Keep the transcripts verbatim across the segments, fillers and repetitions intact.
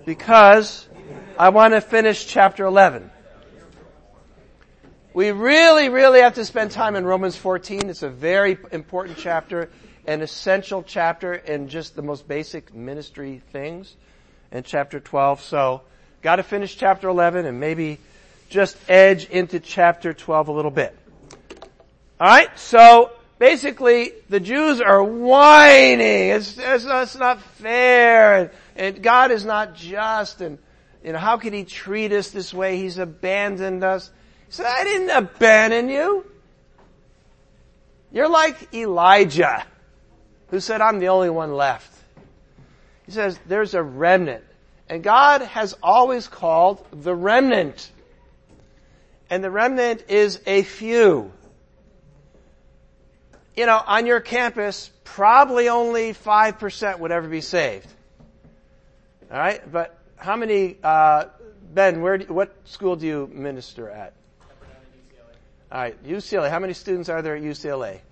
because I want to finish chapter eleven. We really, really have to spend time in Romans fourteen. It's a very important chapter, an essential chapter in just the most basic ministry things in chapter twelve. So, got to finish chapter eleven and maybe just edge into chapter twelve a little bit. Alright, so basically the Jews are whining. It's, it's, not, it's not fair, and, and God is not just, and you know, how could He treat us this way? He's abandoned us. He said, I didn't abandon you. You're like Elijah, who said, I'm the only one left. He says, there's a remnant. And God has always called the remnant. And the remnant is a few. You know, on your campus, probably only five percent would ever be saved. Alright? But how many, uh, Ben, where do, what school do you minister at? Alright, U C L A. How many students are there at U C L A?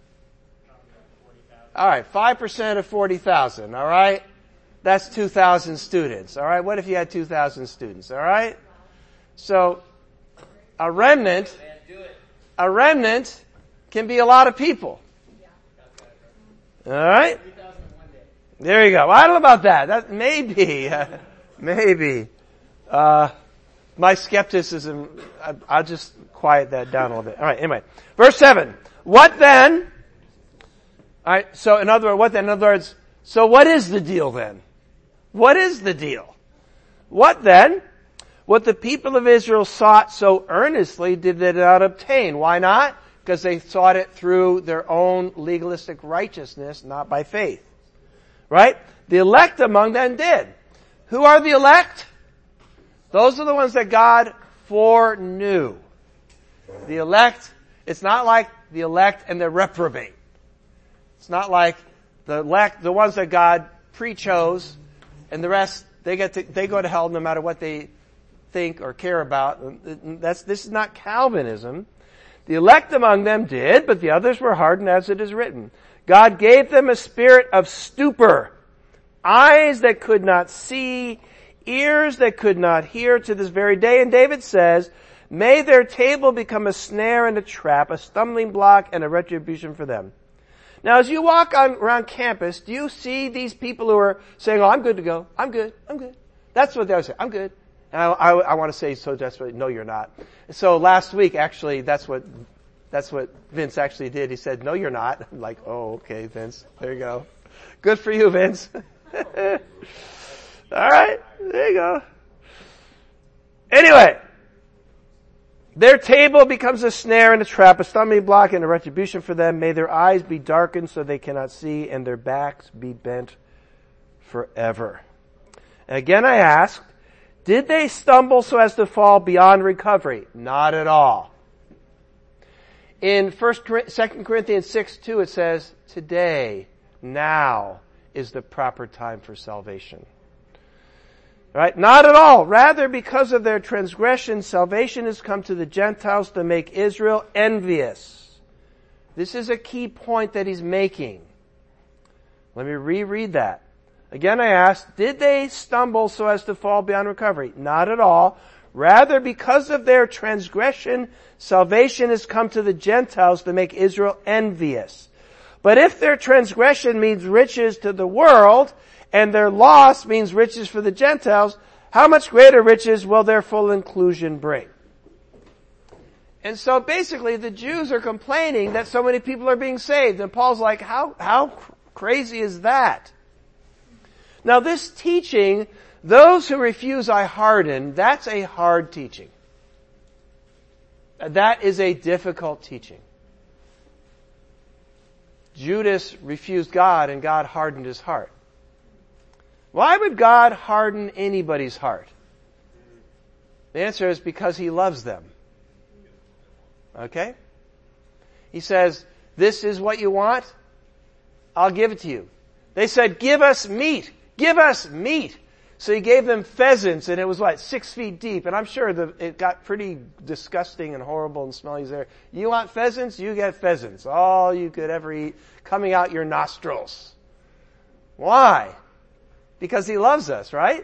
Alright, five percent of forty thousand, alright? That's two thousand students, alright? What if you had two thousand students, alright? So, a remnant, a remnant can be a lot of people. Alright? There you go. Well, I don't know about that. That maybe, uh, maybe. Uh, my skepticism, I, I'll just quiet that down a little bit. Alright, anyway. Verse seven. What then? Alright, so in other words, what then? In other words, so what is the deal then? What is the deal? What then? What the people of Israel sought so earnestly did they not obtain. Why not? Because they sought it through their own legalistic righteousness, not by faith. Right? The elect among them did. Who are the elect? Those are the ones that God foreknew. The elect, it's not like the elect and the reprobate. It's not like the elect, the ones that God pre-chose, and the rest, they get to, they go to hell no matter what they think or care about. That's, this is not Calvinism. The elect among them did, but the others were hardened, as it is written. God gave them a spirit of stupor, eyes that could not see, ears that could not hear to this very day. And David says, may their table become a snare and a trap, a stumbling block and a retribution for them. Now, as you walk on, around campus, do you see these people who are saying, oh, I'm good to go. I'm good. I'm good. That's what they always say. I'm good. And I, I, I want to say so desperately, no, you're not. So last week, actually, that's what, that's what Vince actually did. He said, no, you're not. I'm like, oh, okay, Vince. There you go. Good for you, Vince. All right. There you go. Anyway. Their table becomes a snare and a trap, a stumbling block and a retribution for them. May their eyes be darkened so they cannot see, and their backs be bent forever. And again I ask, did they stumble so as to fall beyond recovery? Not at all. In First, Second Corinthians six two it says, today, now is the proper time for salvation. Right? Not at all. Rather, because of their transgression, salvation has come to the Gentiles to make Israel envious. This is a key point that he's making. Let me reread that. Again, I ask, did they stumble so as to fall beyond recovery? Not at all. Rather, because of their transgression, salvation has come to the Gentiles to make Israel envious. But if their transgression means riches to the world, and their loss means riches for the Gentiles, how much greater riches will their full inclusion bring? And so basically the Jews are complaining that so many people are being saved. And Paul's like, how, how crazy is that? Now this teaching, those who refuse I harden, that's a hard teaching. That is a difficult teaching. Judas refused God and God hardened his heart. Why would God harden anybody's heart? The answer is because He loves them. Okay? He says, this is what you want? I'll give it to you. They said, give us meat. Give us meat. So He gave them pheasants, and it was like six feet deep. And I'm sure the, it got pretty disgusting and horrible and smelly there. You want pheasants? You get pheasants. All you could ever eat coming out your nostrils. Why? Because He loves us, right?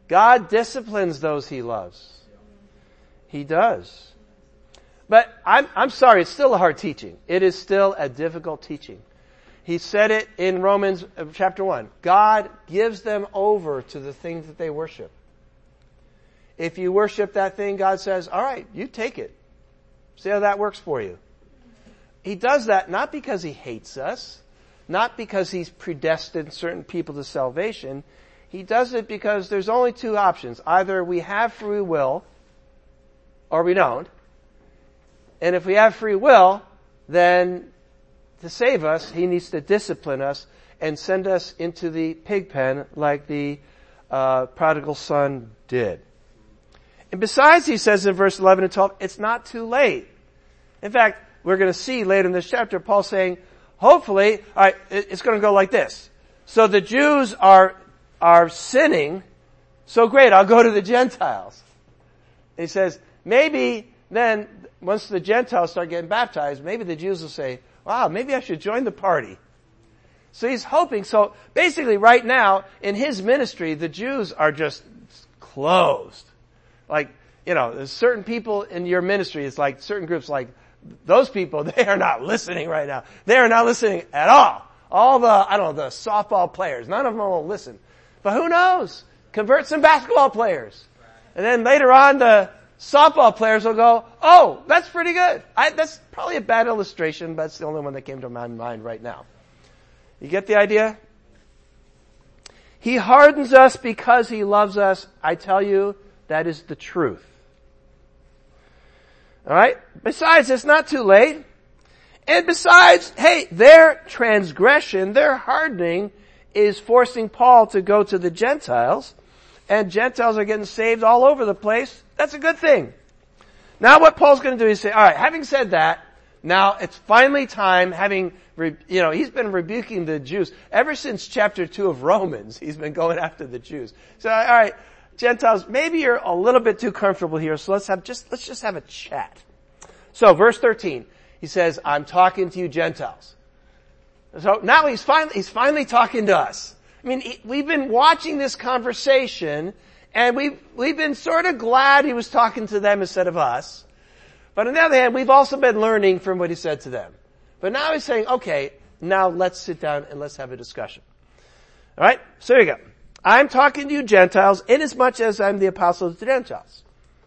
God disciplines those he loves. He does. But I'm, I'm sorry, it's still a hard teaching. It is still a difficult teaching. He said it in Romans chapter one. God gives them over to the things that they worship. If you worship that thing, God says, all right, you take it. See how that works for you. He does that not because he hates us, not because he's predestined certain people to salvation. He does it because there's only two options. Either we have free will or we don't. And if we have free will, then to save us, he needs to discipline us and send us into the pig pen like the uh, prodigal son did. And besides, he says in verse eleven and twelve, it's not too late. In fact, we're going to see later in this chapter, Paul saying, hopefully, all right, it's going to go like this. So the Jews are are sinning, so great, I'll go to the Gentiles. And he says, maybe then, once the Gentiles start getting baptized, maybe the Jews will say, wow, maybe I should join the party. So he's hoping. So basically right now, in his ministry, the Jews are just closed. Like, you know, there's certain people in your ministry, it's like certain groups, like those people, they are not listening right now. They are not listening at all. All the, I don't know, the softball players, none of them will listen. But who knows? Convert some basketball players. And then later on, the softball players will go, oh, that's pretty good. I, that's probably a bad illustration, but it's the only one that came to my mind right now. You get the idea? He hardens us because he loves us. I tell you, that is the truth. Alright? Besides, it's not too late. And besides, hey, their transgression, their hardening is forcing Paul to go to the Gentiles. And Gentiles are getting saved all over the place. That's a good thing. Now what Paul's going to do is say, alright, having said that, now it's finally time, having, you know, he's been rebuking the Jews. Ever since chapter two of Romans, he's been going after the Jews. So, alright, Gentiles, maybe you're a little bit too comfortable here, so let's have just, let's just have a chat. So, verse thirteen, he says, I'm talking to you Gentiles. So now he's finally, he's finally talking to us. I mean, he, we've been watching this conversation, and we've, we've been sort of glad he was talking to them instead of us. But on the other hand, we've also been learning from what he said to them. But now he's saying, okay, now let's sit down and let's have a discussion. Alright? So here you go. I'm talking to you Gentiles inasmuch as I'm the apostle to the Gentiles.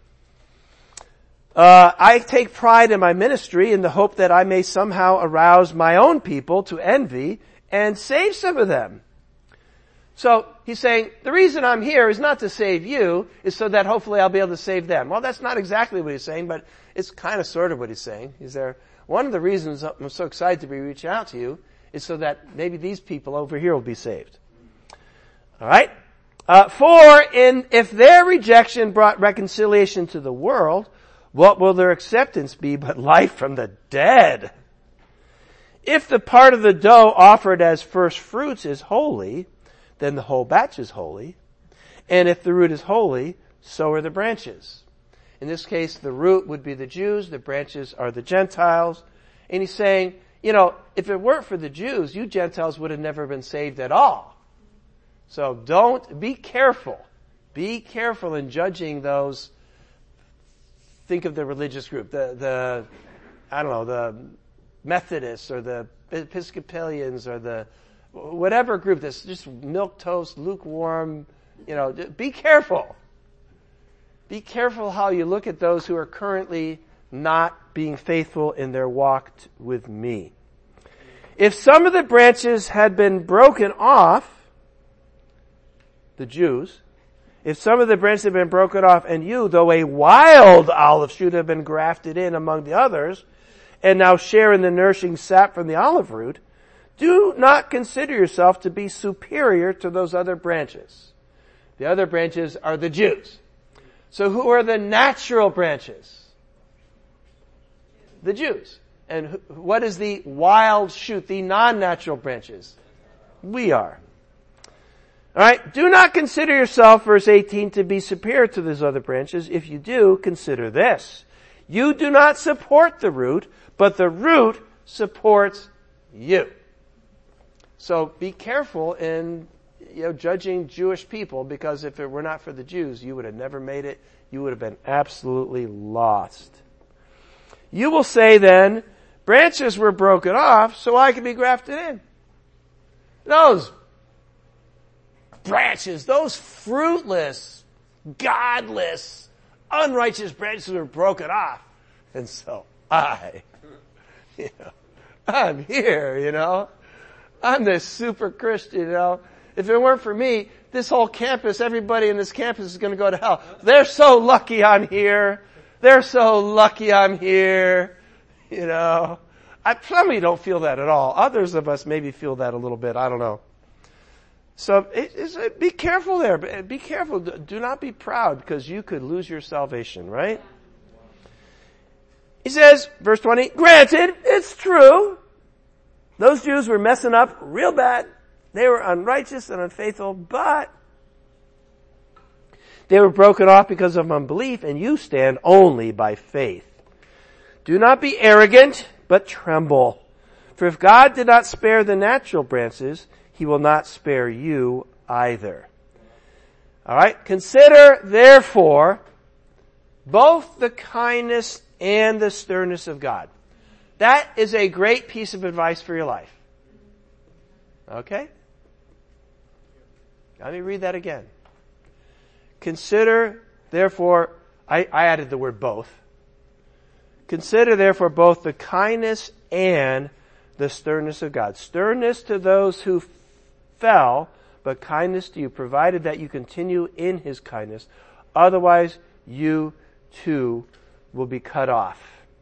Uh, I take pride in my ministry in the hope that I may somehow arouse my own people to envy and save some of them. So he's saying, the reason I'm here is not to save you, is so that hopefully I'll be able to save them. Well, that's not exactly what he's saying, but it's kind of sort of what he's saying. He's there. One of the reasons I'm so excited to be reaching out to you is so that maybe these people over here will be saved. Alright? Uh, for in, if their rejection brought reconciliation to the world, what will their acceptance be but life from the dead? If the part of the dough offered as first fruits is holy, then the whole batch is holy. And if the root is holy, so are the branches. In this case, the root would be the Jews, the branches are the Gentiles. And he's saying, you know, if it weren't for the Jews, you Gentiles would have never been saved at all. So don't, be careful. Be careful in judging those. Think of the religious group, the, the, I don't know, the Methodists or the Episcopalians or the, whatever group that's just milquetoast, lukewarm, you know, be careful. Be careful how you look at those who are currently not being faithful in their walk t- with me. If some of the branches had been broken off, the Jews, if some of the branches had been broken off, and you, though a wild olive should have been grafted in among the others, and now share in the nourishing sap from the olive root, do not consider yourself to be superior to those other branches. The other branches are the Jews. So who are the natural branches? The Jews. And who, what is the wild shoot, the non-natural branches? We are. Alright, do not consider yourself, verse eighteen, to be superior to those other branches. If you do, consider this. You do not support the root, but the root supports you. So be careful in you know, judging Jewish people, because if it were not for the Jews, you would have never made it. You would have been absolutely lost. You will say then, branches were broken off so I could be grafted in. Those branches, those fruitless, godless, unrighteous branches were broken off. And so I, you know, I'm here, you know. I'm this super Christian, you know. If it weren't for me, this whole campus, everybody in this campus is going to go to hell. They're so lucky I'm here. They're so lucky I'm here, you know. I, some of you don't feel that at all. Others of us maybe feel that a little bit. I don't know. So it, it, be careful there. Be careful. Do not be proud, because you could lose your salvation, right? He says, verse twenty, granted, it's true. Those Jews were messing up real bad. They were unrighteous and unfaithful, but they were broken off because of unbelief, and you stand only by faith. Do not be arrogant, but tremble. For if God did not spare the natural branches, he will not spare you either. Alright, consider therefore both the kindness and the sternness of God. That is a great piece of advice for your life. Okay? Let me read that again. Consider, therefore, I, I added the word both. Consider, therefore, both the kindness and the sternness of God. Sternness to those who f- fell, but kindness to you, provided that you continue in his kindness. Otherwise, you too will be cut off.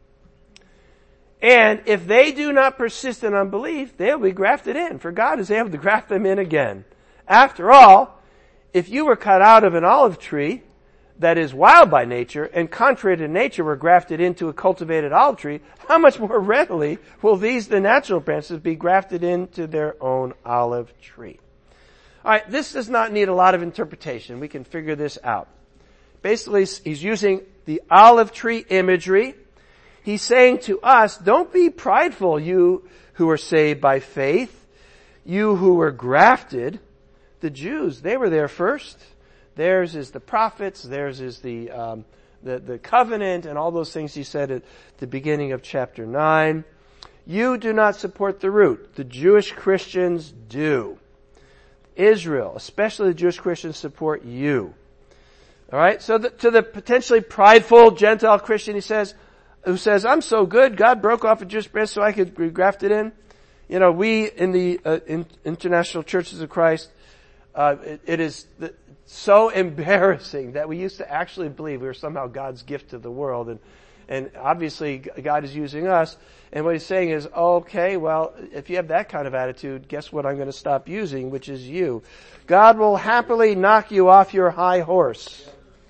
And if they do not persist in unbelief, they'll be grafted in, for God is able to graft them in again. After all, if you were cut out of an olive tree that is wild by nature, and contrary to nature were grafted into a cultivated olive tree, how much more readily will these, the natural branches, be grafted into their own olive tree? Alright, this does not need a lot of interpretation. We can figure this out. Basically, he's using the olive tree imagery. He's saying to us, don't be prideful, you who are saved by faith, you who were grafted. The Jews, they were there first. Theirs is the prophets, theirs is the, um, the, the covenant, and all those things he said at the beginning of chapter nine. You do not support the root. The Jewish Christians do. Israel, especially the Jewish Christians, support you. Alright, so the, to the potentially prideful Gentile Christian, he says, who says, I'm so good, God broke off a Jewish branch so I could be grafted in. You know, we in the uh, in, International Churches of Christ, uh, it, it is the, so embarrassing that we used to actually believe we were somehow God's gift to the world, and and obviously God is using us. And what he's saying is, okay, well, if you have that kind of attitude, guess what I'm going to stop using, which is you. God will happily knock you off your high horse.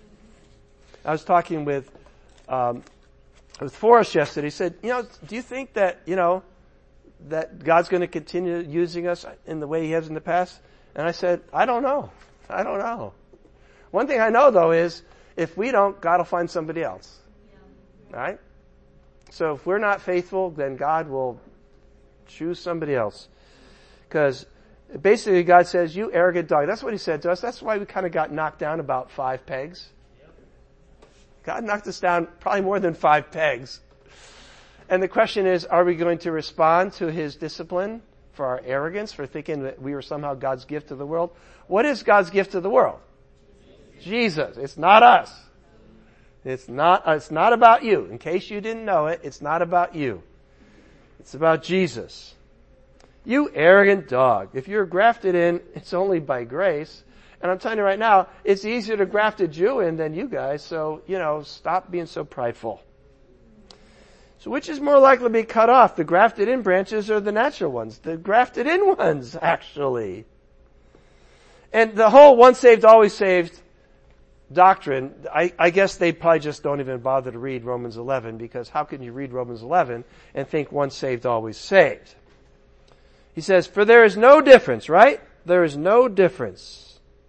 I was talking with um, with Forrest yesterday. He said, you know, do you think that you know that God's going to continue using us in the way He has in the past? And I said, I don't know. I don't know. One thing I know, though, is if we don't, God will find somebody else. Yeah. All right? So if we're not faithful, then God will choose somebody else. Because basically God says, you arrogant dog. That's what He said to us. That's why we kind of got knocked down about five pegs. God knocked us down probably more than five pegs. And the question is, are we going to respond to His discipline for our arrogance, for thinking that we were somehow God's gift to the world? What is God's gift to the world? Jesus. It's not us. It's not, it's not about you. In case you didn't know it, it's not about you. It's about Jesus. You arrogant dog. If you're grafted in, it's only by grace. And I'm telling you right now, it's easier to graft a Jew in than you guys, so, you know, stop being so prideful. So which is more likely to be cut off, the grafted in branches or the natural ones? The grafted in ones, actually. And the whole once saved, always saved doctrine, I, I guess they probably just don't even bother to read Romans eleven, because how can you read Romans eleven and think once saved, always saved? He says, for there is no difference, right? There is no difference.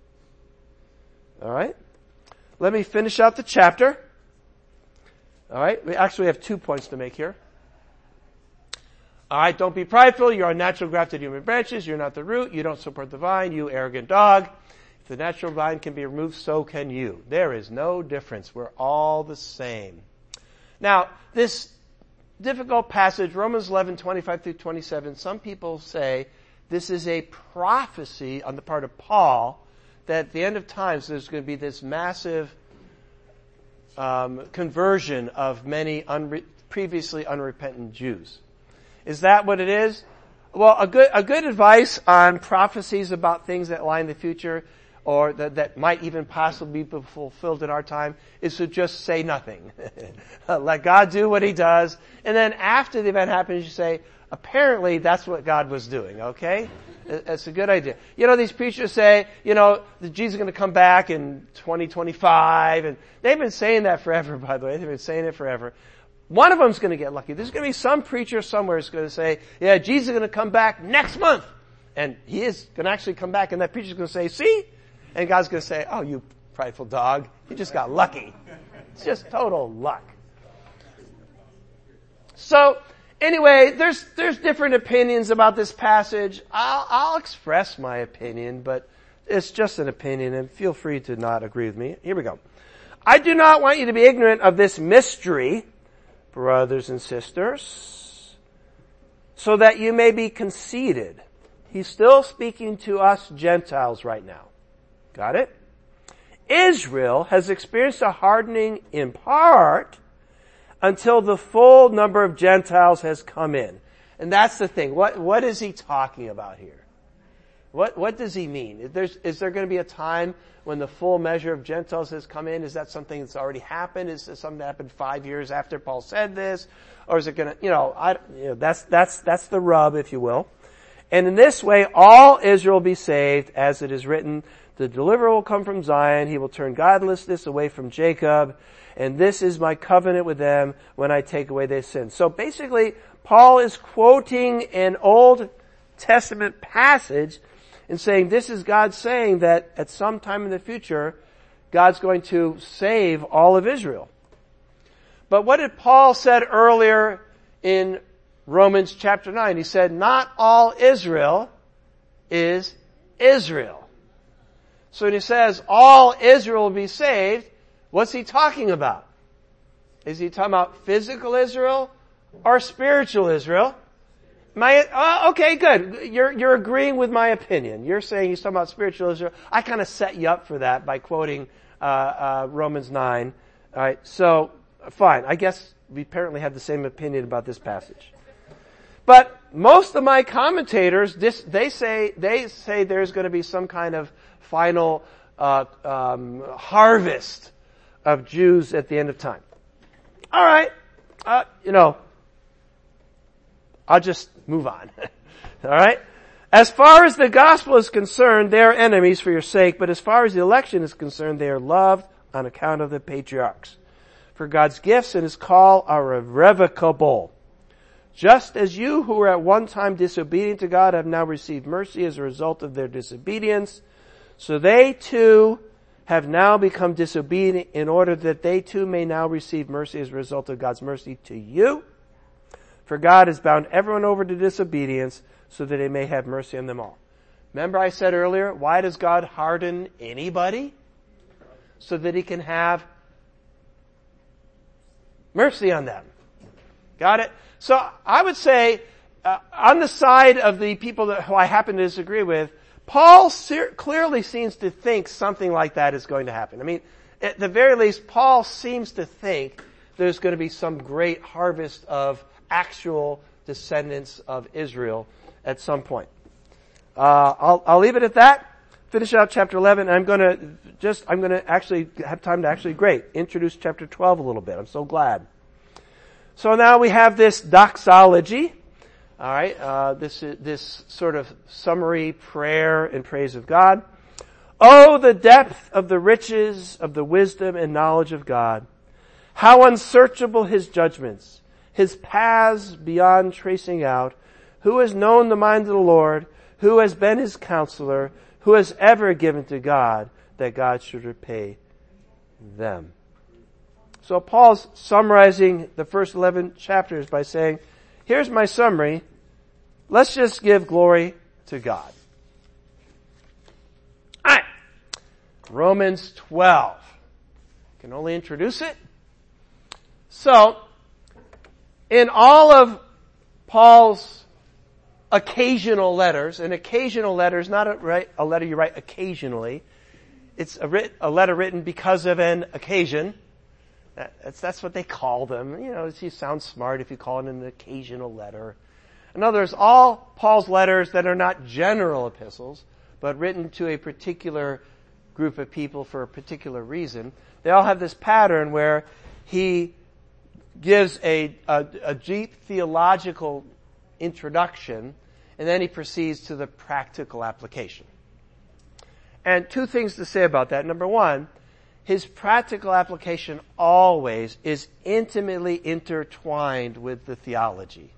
Alright? Let me finish out the chapter. Alright? We actually have two points to make here. All right, don't be prideful. You're unnatural grafted human branches. You're not the root. You don't support the vine, you arrogant dog. If the natural vine can be removed, so can you. There is no difference. We're all the same. Now, this difficult passage, Romans eleven, twenty-five through twenty-seven, some people say this is a prophecy on the part of Paul that at the end of times there's going to be this massive um, conversion of many unre- previously unrepentant Jews. Is that what it is? Well, a good, a good advice on prophecies about things that lie in the future or that, that might even possibly be fulfilled in our time is to just say nothing. Let God do what He does. And then after the event happens, you say, apparently that's what God was doing, okay? That's a good idea. You know, these preachers say, you know, that Jesus is going to come back in twenty twenty-five, and they've been saying that forever, by the way. They've been saying it forever. One of them's going to get lucky. There's going to be some preacher somewhere who's going to say, yeah, Jesus is going to come back next month. And He is going to actually come back, and that preacher's going to say, see? And God's going to say, oh, you prideful dog. You just got lucky. It's just total luck. So, anyway, there's, there's different opinions about this passage. I'll, I'll express my opinion, but it's just an opinion, and feel free to not agree with me. Here we go. I do not want you to be ignorant of this mystery, brothers and sisters, so that you may be conceited. He's still speaking to us Gentiles right now. Got it? Israel has experienced a hardening in part until the full number of Gentiles has come in. And that's the thing. What, what is he talking about here? What, what does he mean? Is, there's, is there going to be a time when the full measure of Gentiles has come in? Is that something that's already happened? Is this something that happened five years after Paul said this? Or is it going to, you know, I, you know, that's, that's, that's the rub, if you will. And in this way, all Israel will be saved, as it is written, the deliverer will come from Zion. He will turn godlessness away from Jacob. And this is my covenant with them when I take away their sins. So basically, Paul is quoting an Old Testament passage and saying this is God saying that at some time in the future, God's going to save all of Israel. But what did Paul said earlier in Romans chapter nine? He said, not all Israel is Israel. So when he says all Israel will be saved, what's he talking about? Is he talking about physical Israel or spiritual Israel? My, uh, okay, good. You're, you're agreeing with my opinion. You're saying he's talking about spiritual Israel. I kind of set you up for that by quoting, uh, uh, Romans nine. Alright, so, fine. I guess we apparently have the same opinion about this passage. But most of my commentators, this, they say, they say there's going to be some kind of final, uh, um, harvest of Jews at the end of time. Alright, uh, you know, I'll just move on. Alright? As far as the gospel is concerned, they are enemies for your sake, but as far as the election is concerned, they are loved on account of the patriarchs. For God's gifts and His call are irrevocable. Just as you who were at one time disobedient to God have now received mercy as a result of their disobedience, so they too have now become disobedient in order that they too may now receive mercy as a result of God's mercy to you. For God has bound everyone over to disobedience so that He may have mercy on them all. Remember I said earlier, why does God harden anybody? So that He can have mercy on them. Got it? So I would say, uh, on the side of the people that, who I happen to disagree with, Paul ser- clearly seems to think something like that is going to happen. I mean, at the very least, Paul seems to think there's going to be some great harvest of actual descendants of Israel at some point. Uh, I'll, I'll leave it at that. Finish out chapter eleven. I'm going to just, I'm going to actually have time to actually, great, introduce chapter twelve a little bit. I'm so glad. So now we have this doxology. All right, uh, this this sort of summary prayer in praise of God. Oh, the depth of the riches of the wisdom and knowledge of God! How unsearchable His judgments, His paths beyond tracing out. Who has known the mind of the Lord? Who has been His counselor? Who has ever given to God that God should repay them? So Paul's summarizing the first eleven chapters by saying, here's my summary. let's just give glory to God. All right. Romans twelve. I can only introduce it. So, in all of Paul's occasional letters, an occasional letter is not a, right, a letter you write occasionally. It's a, writ, a letter written because of an occasion. That's, that's what they call them. You know, you sound smart if you call it an occasional letter. In other words, all Paul's letters that are not general epistles, but written to a particular group of people for a particular reason, they all have this pattern where he gives a, a, a deep theological introduction, and then he proceeds to the practical application. And two things to say about that. Number one, his practical application always is intimately intertwined with the theology.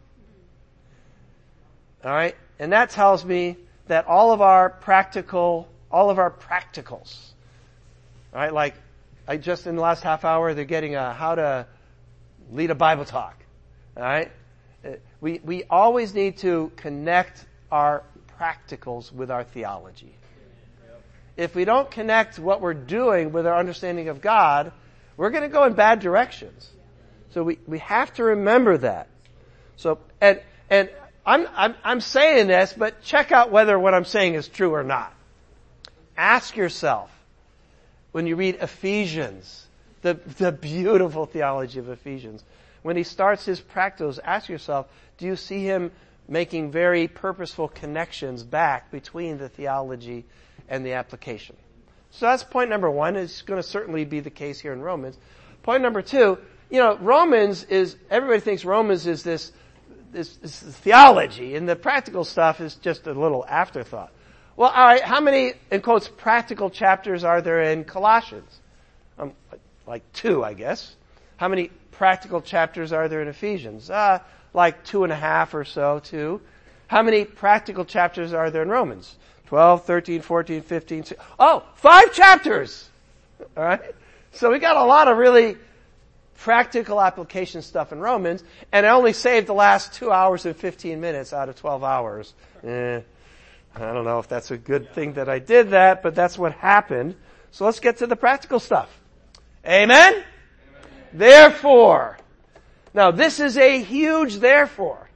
All right? And that tells me that all of our practical, all of our practicals, all right, like I just in the last half hour, they're getting a how to lead a Bible talk. All right? We, we always need to connect our practicals with our theology. If we don't connect what we're doing with our understanding of God, we're going to go in bad directions. So we, we have to remember that. So, and, and I'm, I'm, I'm saying this, but check out whether what I'm saying is true or not. Ask yourself, when you read Ephesians, the, the beautiful theology of Ephesians, when he starts his practicals, ask yourself, do you see him making very purposeful connections back between the theology and the application? So that's point number one. It's going to certainly be the case here in Romans. Point number two, you know, Romans is, everybody thinks Romans is this, this, this theology, and the practical stuff is just a little afterthought. Well, all right, how many, in quotes, practical chapters are there in Colossians? Um, like two, I guess. How many practical chapters are there in Ephesians? Uh, like two and a half or so, two. How many practical chapters are there in Romans? twelve, thirteen, fourteen, fifteen, sixteen. Oh, five chapters! All right? So we got a lot of really practical application stuff in Romans, and I only saved the last two hours and fifteen minutes out of twelve hours. Eh, I don't know if that's a good thing that I did that, but that's what happened. So let's get to the practical stuff. Amen? Amen. Therefore. Now this is a huge therefore.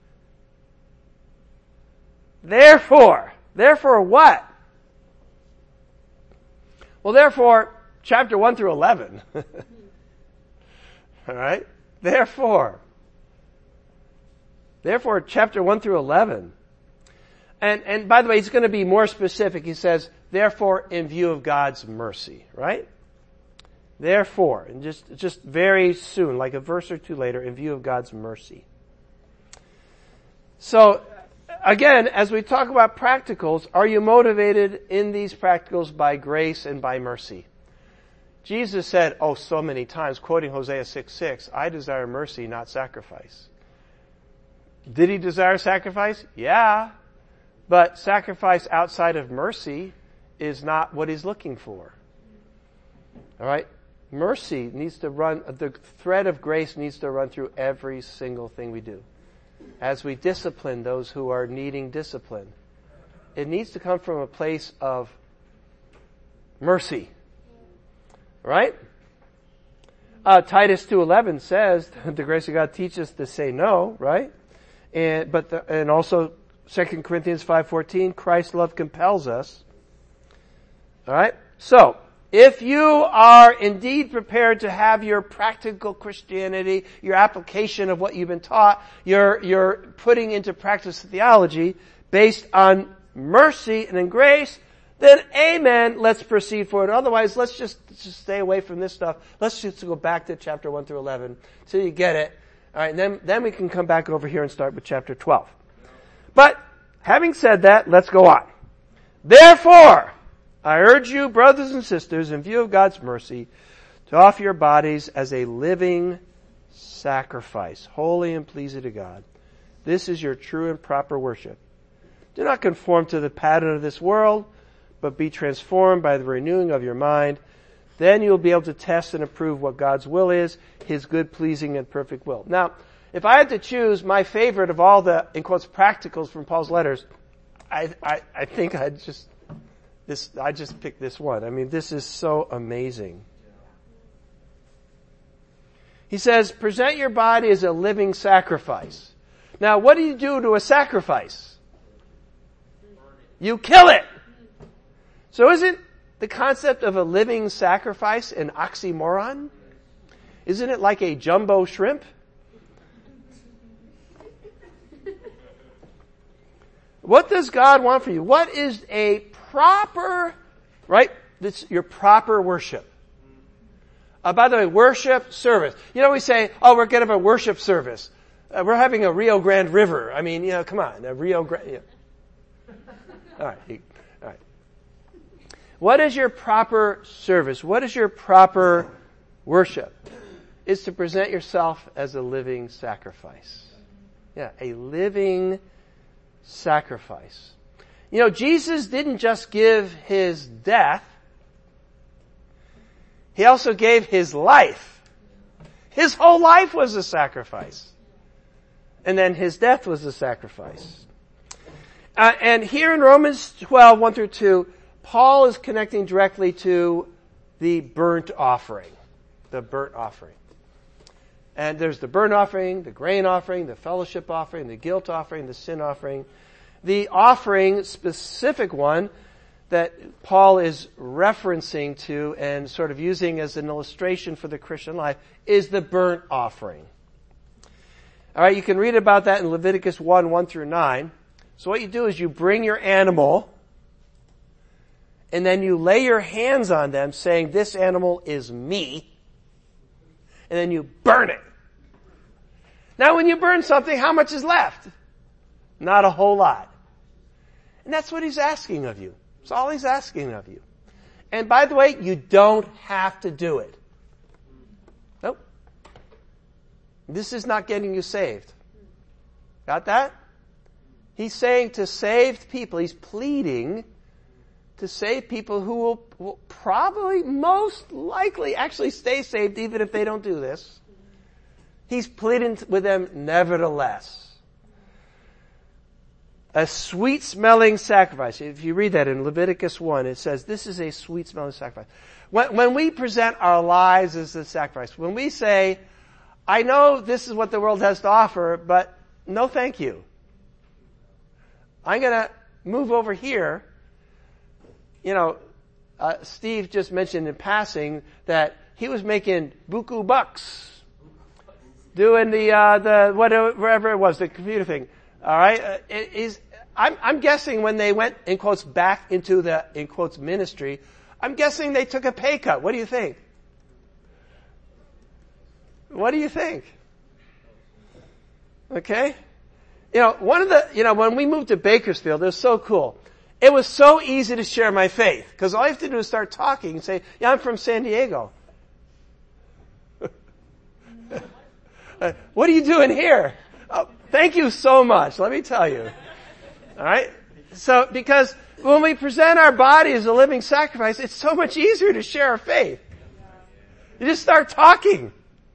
Therefore. Therefore what? Well, therefore, chapter one through eleven. All right? Therefore. Therefore, chapter one through eleven. And, and by the way, he's going to be more specific. He says, therefore, in view of God's mercy, right? Therefore, and just, just very soon, like a verse or two later, in view of God's mercy. So, again, as we talk about practicals, are you motivated in these practicals by grace and by mercy? Jesus said, oh, so many times, quoting Hosea six six, I desire mercy, not sacrifice. Did he desire sacrifice? Yeah. But sacrifice outside of mercy is not what he's looking for. All right? Mercy needs to run, the thread of grace needs to run through every single thing we do. As we discipline those who are needing discipline, it needs to come from a place of mercy. Right? Uh, Titus two eleven says, the grace of God teaches us to say no, right? And, but the, and also Second Corinthians five fourteen, Christ's love compels us. Alright? So, if you are indeed prepared to have your practical Christianity, your application of what you've been taught, your, your putting into practice theology based on mercy and in grace, then amen, let's proceed forward. Otherwise, let's just, just stay away from this stuff. Let's just go back to chapter one through eleven till you get it. Alright, then, then we can come back over here and start with chapter twelve. But, having said that, let's go on. Therefore, I urge you, brothers and sisters, in view of God's mercy, to offer your bodies as a living sacrifice, holy and pleasing to God. This is your true and proper worship. Do not conform to the pattern of this world, but be transformed by the renewing of your mind. Then you will be able to test and approve what God's will is, His good, pleasing, and perfect will. Now, if I had to choose my favorite of all the, in quotes, practicals from Paul's letters, I, I, I think I'd just, this, I just picked this one. I mean, this is so amazing. He says, present your body as a living sacrifice. Now, what do you do to a sacrifice? You kill it. So isn't the concept of a living sacrifice an oxymoron? Isn't it like a jumbo shrimp? What does God want from you? What is a proper, right? This, your proper worship. Uh, by the way, worship service. You know, we say, oh, we're going to have a worship service. Uh, we're having a Rio Grande River. I mean, you know, come on, a Rio Grande. Yeah. All right, all right. What is your proper service? What is your proper worship? Is to present yourself as a living sacrifice. Yeah, a living sacrifice. You know, Jesus didn't just give his death. He also gave his life. His whole life was a sacrifice. And then his death was a sacrifice. Uh, and here in Romans twelve, one through two, Paul is connecting directly to the burnt offering. The burnt offering. And there's the burnt offering, the grain offering, the fellowship offering, the guilt offering, the sin offering. The offering, specific one, that Paul is referencing to and sort of using as an illustration for the Christian life, is the burnt offering. All right, you can read about that in Leviticus one, one through nine. So what you do is you bring your animal, and then you lay your hands on them saying, this animal is me, and then you burn it. Now when you burn something, how much is left? Not a whole lot. And that's what he's asking of you. That's all he's asking of you. And by the way, you don't have to do it. Nope. This is not getting you saved. Got that? He's saying to saved people, he's pleading to save people who will, will probably most likely actually stay saved even if they don't do this. He's pleading with them nevertheless. A sweet-smelling sacrifice. If you read that in Leviticus one, it says this is a sweet-smelling sacrifice. When, when we present our lives as a sacrifice, when we say, I know this is what the world has to offer, but no thank you. I'm going to move over here. You know, uh, Steve just mentioned in passing that he was making buku bucks doing the, uh, the, whatever it was, the computer thing. All right? Uh, it is, I'm, I'm guessing when they went, in quotes, back into the, in quotes, ministry, I'm guessing they took a pay cut. What do you think? What do you think? Okay? You know, one of the, you know, when we moved to Bakersfield, it was so cool. It was so easy to share my faith, because all you have to do is start talking and say, yeah, I'm from San Diego. uh, what are you doing here? Oh, thank you so much, let me tell you. Alright? So, because when we present our body as a living sacrifice, it's so much easier to share our faith. You just start talking.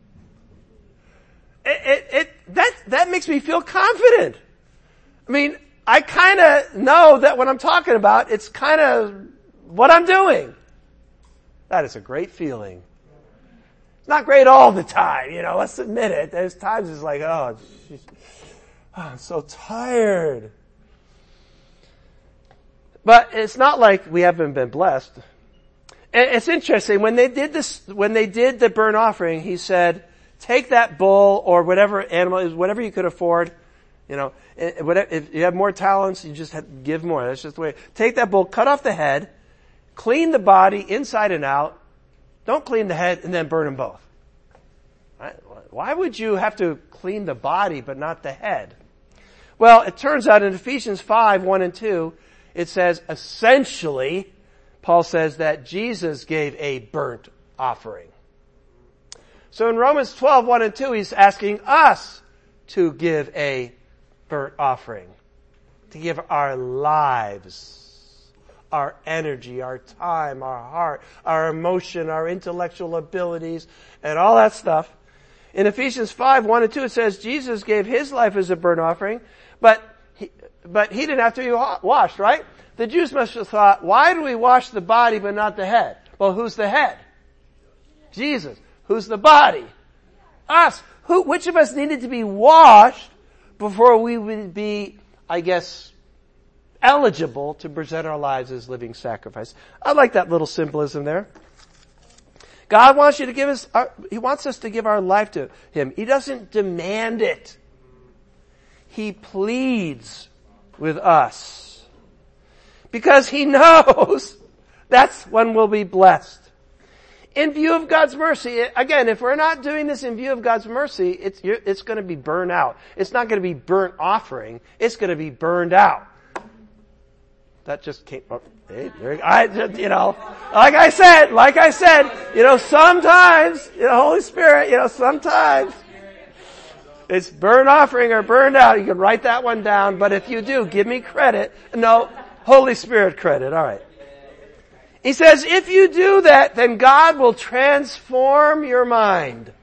It, it, it, that, that makes me feel confident. I mean, I kinda know that what I'm talking about, it's kinda what I'm doing. That is a great feeling. It's not great all the time, you know, let's admit it. There's times it's like, oh, geez, oh I'm so tired. But it's not like we haven't been blessed. And it's interesting, when they did this, when they did the burnt offering, he said, take that bull or whatever animal, whatever you could afford, you know, if you have more talents, you just have to give more. That's just the way. Take that bull, cut off the head, clean the body inside and out. Don't clean the head and then burn them both. Right? Why would you have to clean the body but not the head? Well, it turns out in Ephesians five, one and two, it says essentially, Paul says that Jesus gave a burnt offering. So in Romans twelve, one and two, he's asking us to give a burnt offering. To give our lives, our energy, our time, our heart, our emotion, our intellectual abilities, and all that stuff. In Ephesians five, one and two, it says Jesus gave his life as a burnt offering, but he, but he didn't have to be washed, right? The Jews must have thought, why do we wash the body but not the head? Well, who's the head? Jesus. Who's the body? Us. Who, which of us needed to be washed before we would be, I guess, eligible to present our lives as living sacrifice? I like that little symbolism there. God wants you to give us, our, He wants us to give our life to Him. He doesn't demand it. He pleads with us. Because He knows that's when we'll be blessed. In view of God's mercy, again, if we're not doing this in view of God's mercy, it's, it's going to be burned out. It's not going to be burnt offering. It's going to be burned out. That just came, oh, hey, there, I, you know, like I said, like I said, you know, sometimes, you know, Holy Spirit, you know, sometimes it's burnt offering or burned out. You can write that one down, but if you do, give me credit. No, Holy Spirit credit. All right. He says, if you do that, then God will transform your mind.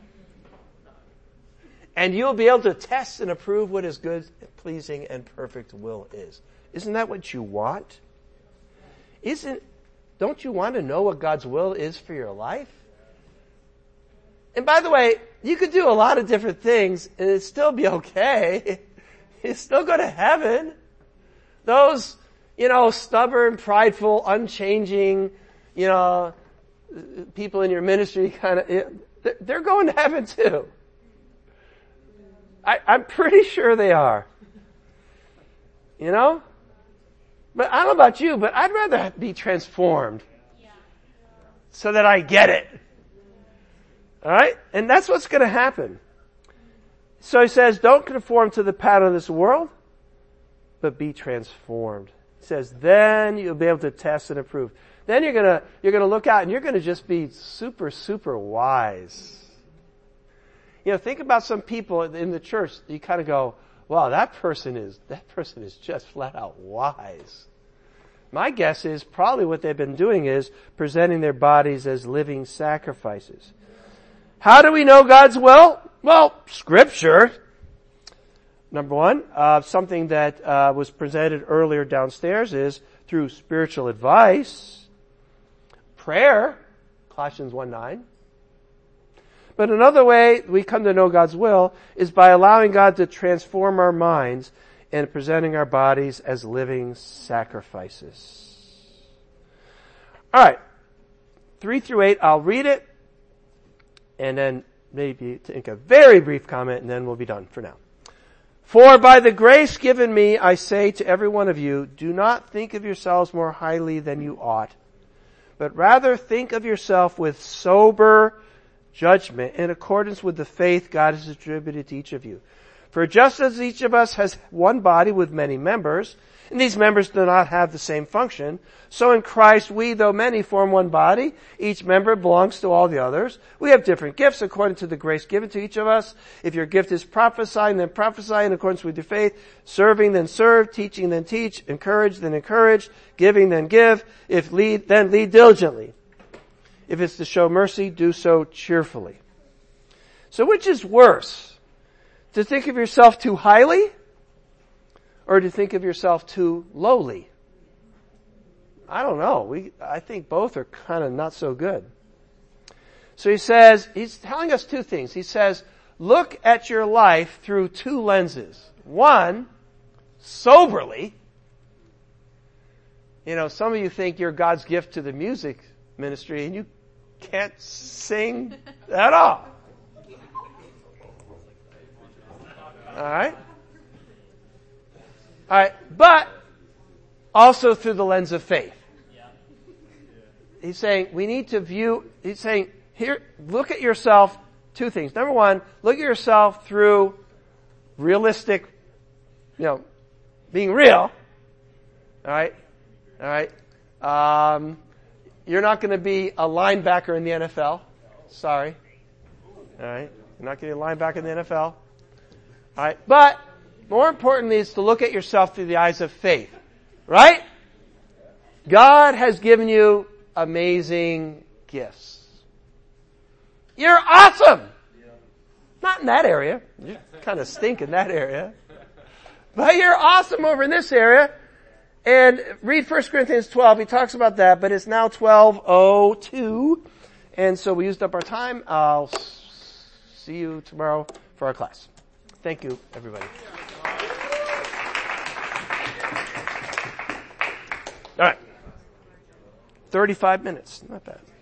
And you'll be able to test and approve what His good, pleasing, and perfect will is. Isn't that what you want? Isn't, don't you want to know what God's will is for your life? And by the way, you could do a lot of different things and it'd still be okay. You still go to heaven. Those, you know, stubborn, prideful, unchanging, you know, people in your ministry kind of, they're going to heaven too. I, I'm pretty sure they are. You know? But I don't know about you, but I'd rather be transformed so that I get it. Alright? And that's what's going to happen. So he says, don't conform to the pattern of this world, but be transformed. He says, then you'll be able to test and approve. Then you're gonna, you're gonna look out and you're gonna just be super, super wise. You know, think about some people in the church, you kind of go, wow, that person is, that person is just flat out wise. My guess is probably what they've been doing is presenting their bodies as living sacrifices. How do we know God's will? Well, Scripture. Number one, uh, something that uh, was presented earlier downstairs is through spiritual advice, prayer, Colossians one nine. But another way we come to know God's will is by allowing God to transform our minds and presenting our bodies as living sacrifices. All right, three through eight, I'll read it, and then maybe take a very brief comment, and then we'll be done for now. For by the grace given me, I say to every one of you, do not think of yourselves more highly than you ought, but rather think of yourself with sober judgment in accordance with the faith God has distributed to each of you. For just as each of us has one body with many members, and these members do not have the same function, so in Christ we, though many, form one body. Each member belongs to all the others. We have different gifts according to the grace given to each of us. If your gift is prophesying, then prophesy in accordance with your faith. Serving, then serve. Teaching, then teach. Encourage, then encourage. Giving, then give. If lead, then lead diligently. If it's to show mercy, do so cheerfully. So which is worse? To think of yourself too highly, or to think of yourself too lowly? I don't know. We, I think both are kind of not so good. So he says, he's telling us two things. He says, look at your life through two lenses. One, soberly. You know, some of you think you're God's gift to the music ministry and you can't sing at all. All right? All right, but also through the lens of faith. He's saying we need to view, he's saying, here, look at yourself, two things. Number one, look at yourself through realistic, you know, being real. All right? All right? Um, you're not going to be a linebacker in the N F L. Sorry. All right? You're not going to be a linebacker in the N F L. All right? But more importantly is to look at yourself through the eyes of faith. Right? God has given you amazing gifts. You're awesome. not in that area. You kind of stink in that area. But you're awesome over in this area. And read First Corinthians twelve. He talks about that, but it's now twelve oh two. And so we used up our time. I'll see you tomorrow for our class. Thank you, everybody. All right. thirty-five minutes. Not bad.